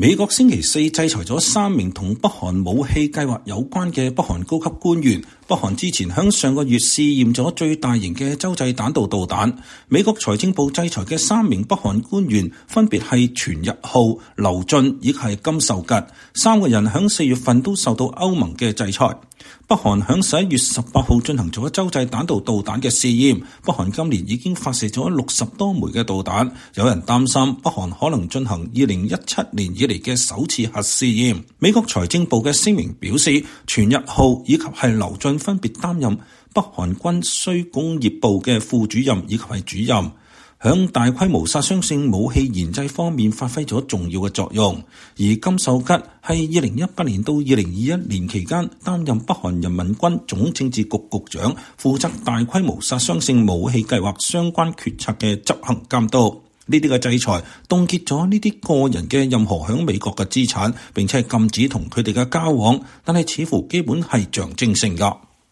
美國星期四制裁咗3名同北韓武器計劃有關嘅北韓高級官員。北韓之前響上個月試驗咗最大型嘅洲際彈道導彈。美國財政部制裁嘅3名北韓官員分別係全日號、劉俊以及係金秀吉，3個人響4月份都受到歐盟嘅制裁。北韓響11月18號進行咗洲際彈道導彈嘅試驗。北韓今年已經發射咗60多枚嘅導彈，有人擔心北韓可能進行2017年以嚟嘅首次核試驗。美國財政部嘅聲明表示，全日號以及係劉俊分別擔任北韓軍需工業部嘅副主任以及係主任，響大規模殺傷性武器研製方面發揮咗重要嘅作用。而金秀吉係2018年到2021年期間擔任北韓人民軍總政治局局長，負責大規模殺傷性武器計劃相關決策嘅執行監督。呢啲嘅制裁凍結咗呢啲個人嘅任何響美國嘅資產，並且係禁止同佢哋嘅交往，但係似乎基本係象徵性㗎。